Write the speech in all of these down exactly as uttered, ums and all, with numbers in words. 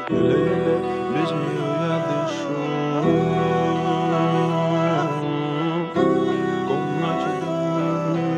еле-еле без нее я дышу. В комнате дым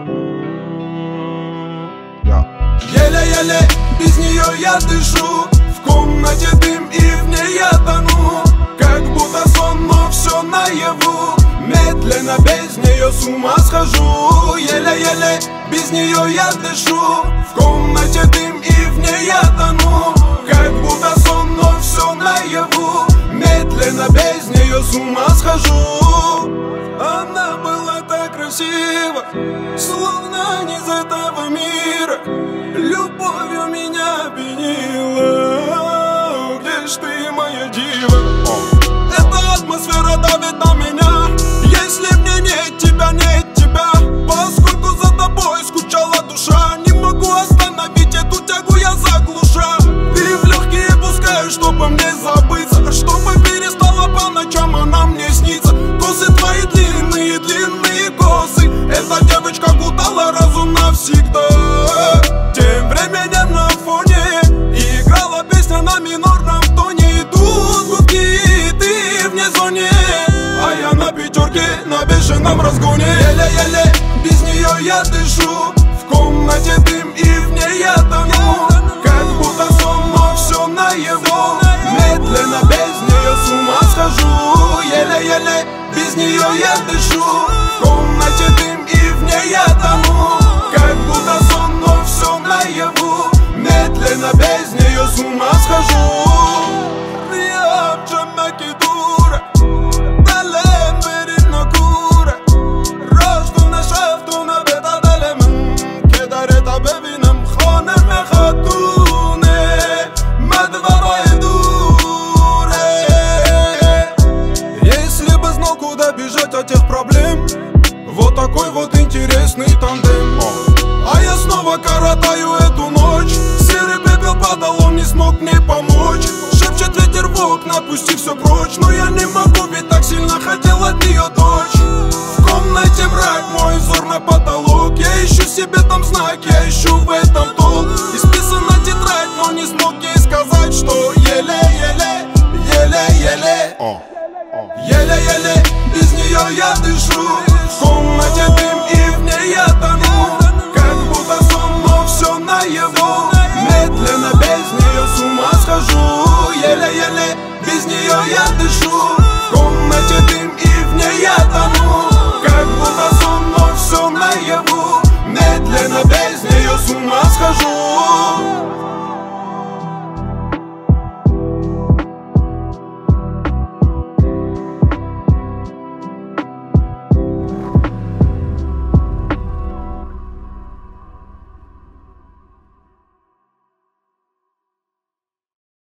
я тону. Еле-еле без нее я дышу. В комнате дым и в ней я тону. Как будто сон, но все наяву. Медленно без нее с ума схожу. Еле-еле без нее я дышу. В комнате дым и в ней я тону. Как будто сон, но все наяву. Медленно без нее с ума схожу. Она была так красива, словно не из этого мира. Любовью меня опьянила. Где ж ты, моя дива? Эта атмосфера давит на меня. Если мне нет тебя, нет тебя. Поскольку за тобой скучала душа, не могу остановить эту тягу, я заглуша. Ты в легкие пускаешь, чтобы мне забыться, чтобы перестала по ночам она мне снится. Косы твои длинные, длинные косы. Эта девочка кутала разум навсегда. Тем временем на фоне играла песня на минорном тоне. Идут гудки, и ты вне зоне, а я на пятерке, на бешеном разгоне. Еле-еле без нее я дышу. В комнате дым и в ней я тону. Как будто сон, но все наяву. Медленно без нее с ума схожу. Еле-еле без нее я дышу. В комнате дым и в ней я тону. Как будто сон, но все наяву. Медленно без нее с ума схожу. Я обжимаки дура. Далем верino cura. Roștu na șaftu na beta dalem. Kedareta bevinam khone me khatune. Madvara дуре. Если бы знал, куда бежать от тех проблем, вот такой вот интересный тандем. А я снова коротаю эту ночь. Серый пепел падал, он не смог мне помочь. Шепчет ветер в окна, пусти все прочь. Но я не могу, ведь так сильно хотел от нее дочь. В комнате мрак, мой взор на потолок. Я ищу себе там знак, я ищу в этом толк. Исписана тетрадь, но не смог ей сказать, что еле-еле, еле-еле, еле-еле без нее я дышу. В комнате дым и в ней я тону. Как будто сон, но все наяву. Медленно без нее с ума схожу. Еле-еле без нее я дышу. В комнате дым и в ней я тону. Как будто сон, но все наяву. Медленно без нее с ума схожу.